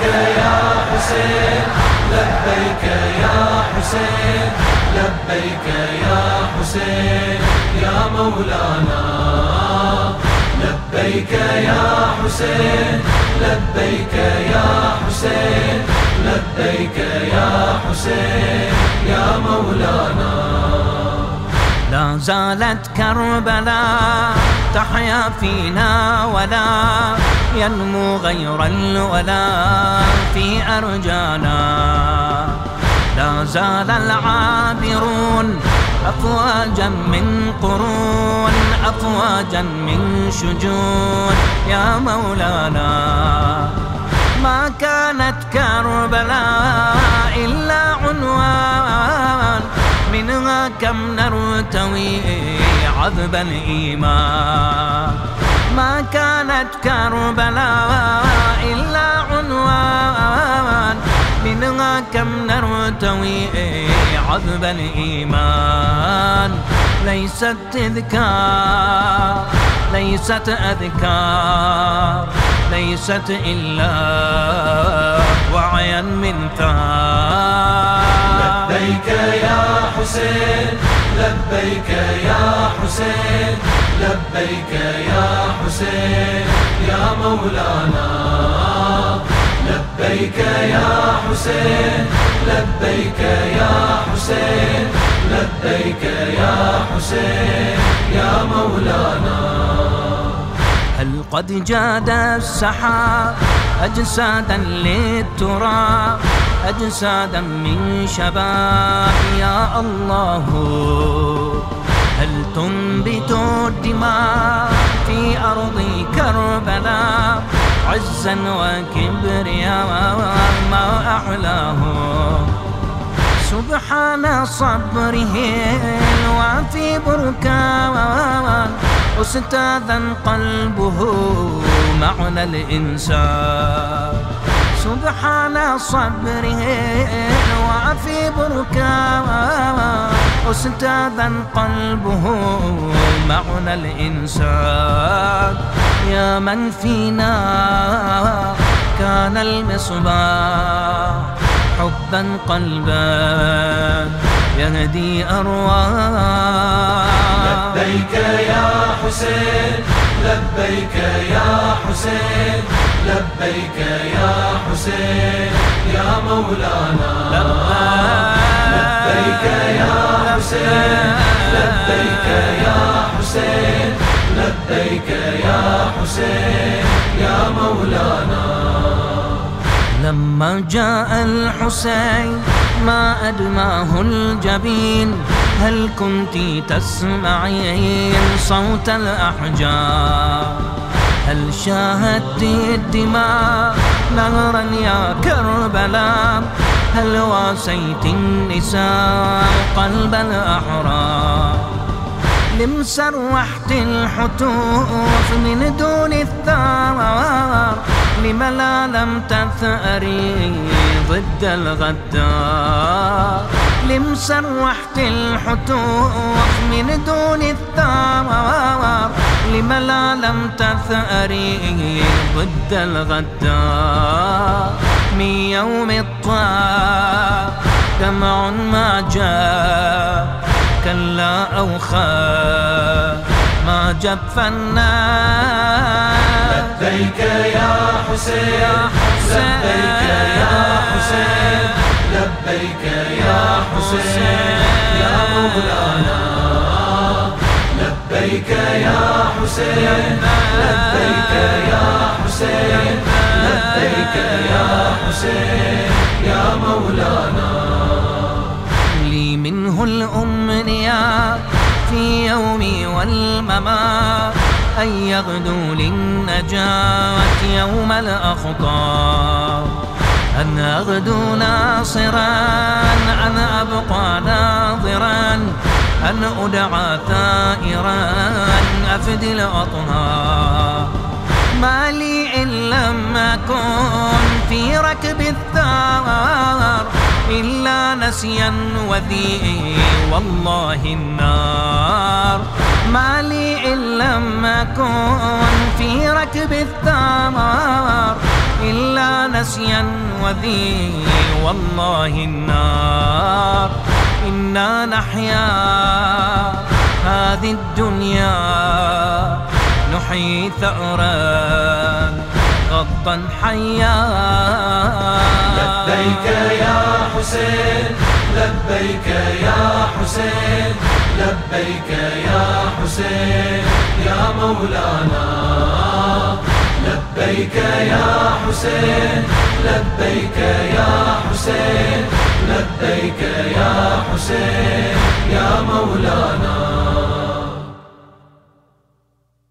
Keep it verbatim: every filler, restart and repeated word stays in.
يا حسين لبيك يا حسين لبيك يا حسين يا مولانا لبيك يا حسين لبيك يا حسين لبيك يا حسين يا مولانا. لا زالت كربلاء تحيا فينا ولا ينمو غير الولاء في أرجانا. لا زال العابرون أفواجا من قرون أفواجا من شجون يا مولانا. ما كانت كربلاء إلا عنوان منها كم نرتوي عذب الإيمان. ما كانت كربلاء إلا عنوان منها كم نرتوي عذب الإيمان. ليست تذكار ليست أذكار ليست إلا وعيا من ثار. لبيك يا حسين لبيك يا حسين لبيك يا حسين يا مولانا لبيك يا حسين لبيك يا حسين لبيك يا حسين يا مولانا. هل قد جاد السحاب أجسادا للتراب أجسادا من شباب يا الله. هل تنبت الدماء في أرض كربلاء عزا وكبرياء ما أحلاه. سبحان صبره وفي بركان أستاذا قلبه معنى الإنسان. سبحان صبره وفي بركان أستاذا قلبه معنى الإنسان. يا من فينا كان المصباح حبا قلبا يهدي أرواح. لبيك يا حسين لبيك يا حسين لبيك يا حسين يا مولانا لبيك يا حسين لبيك يا حسين لبيك يا حسين يا مولانا. لما جاء الحسين ما أدماه الجبين. هل كنت تسمعين صوت الأحجار؟ هل شاهدت الدماء نهرا يا كربلاء؟ هل واسيت النساء قلب الأحرار؟ لم سرحت الحتوف من دون الثار؟ لم لا لم تثأري ضد الغدار؟ لم سرحت الحتوف من دون الثار؟ لم لا لم تثأري ضد الغدار؟ من يوم الطاعة دمع ما جاء كلا أو خاف ما جف النار. لبيك يا حسين لبيك يا حسين لبيك يا حسين يا مولانا لبيك يا حسين لبيك يا حسين لبيك يا حسين يا مولانا. لي منه الأمنيات في يومي والممات أن يغدو للنجاة يوم الأخطار. أن أغدو ناصرا أن أبقى ناظرا أن أدعى ثائرا أفدي الأطهار. ما لي إن لم أكن في ركب الثار إلا نسيا وذي والله النار. ما لي إن لم أكن في ركب الثار إلا نسيا وذي والله النار. إنا نحيا هذه الدنيا نحيي ثأرا غضا حيا. لبيك يا حسين لبيك يا حسين لبيك يا حسين يا مولانا. لبيك يا حسين لبيك يا حسين لبيك يا حسين يا مولانا.